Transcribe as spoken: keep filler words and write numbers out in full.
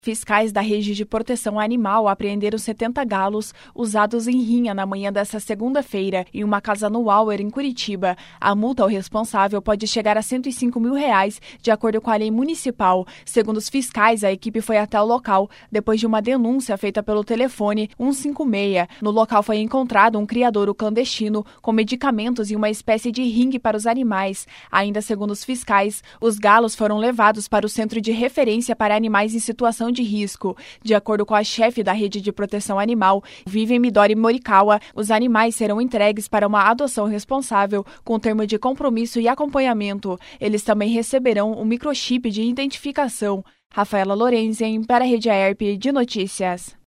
Fiscais da Rede de Proteção Animal apreenderam setenta galos usados em rinha na manhã desta segunda-feira em uma casa no Auer, em Curitiba. A multa ao responsável pode chegar a cento e cinco mil reais, de acordo com a lei municipal. Segundo os fiscais, a equipe foi até o local depois de uma denúncia feita pelo telefone cento e cinquenta e seis. No local foi encontrado um criadouro clandestino com medicamentos e uma espécie de ringue para os animais. Ainda segundo os fiscais, os galos foram levados para o Centro de Referência para Animais em Situação de risco. De acordo com a chefe da Rede de Proteção Animal, Vivian Midori Morikawa, os animais serão entregues para uma adoção responsável com termo de compromisso e acompanhamento. Eles também receberão um microchip de identificação. Rafaela Lorenzen, para a Rede A E R P de Notícias.